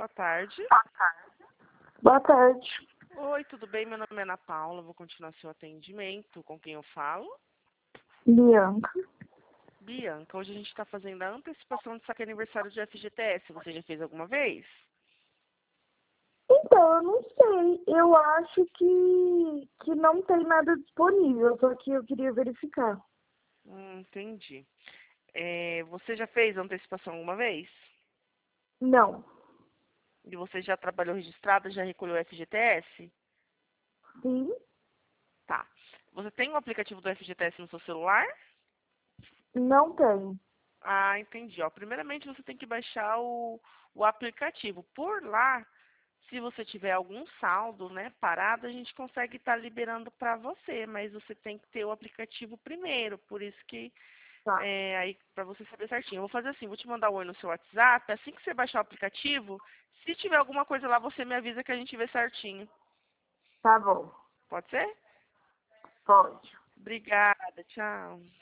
Boa tarde. Boa tarde. Oi, tudo bem? Meu nome é Ana Paula, vou continuar seu atendimento. Com quem eu falo? Bianca. Bianca, hoje a gente está fazendo a antecipação do saque aniversário de FGTS. Você já fez alguma vez? Então, eu não sei. Eu acho que não tem nada disponível, só que eu queria verificar. Entendi. Você já fez a antecipação alguma vez? Não. E você já trabalhou registrada, já recolheu o FGTS? Sim? Tá. Você tem o aplicativo do FGTS no seu celular? Não tem. Ah, entendi. Ó, primeiramente, você tem que baixar o aplicativo. Por lá, se você tiver algum saldo, né, parado, a gente consegue estar liberando para você, mas você tem que ter o aplicativo primeiro. Por isso que, Tá. aí, para você saber certinho. Eu vou fazer assim, vou te mandar um oi no seu WhatsApp. Assim que você baixar o aplicativo, se tiver alguma coisa lá, você me avisa que a gente vê certinho. Tá bom. Pode ser? Pode. Obrigada, tchau.